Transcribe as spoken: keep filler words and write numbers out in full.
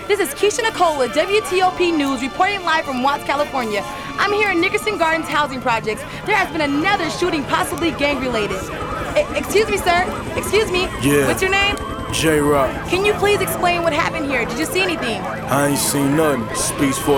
This is Keisha Nicole with W T O P News reporting live from Watts, California. I'm here in Nickerson Gardens housing projects. There has been another shooting, possibly gang-related. E- excuse me, sir. Excuse me. Yeah. What's your name? J-Rock. Can you please explain what happened here? Did you see anything? I ain't seen nothing. Speaks for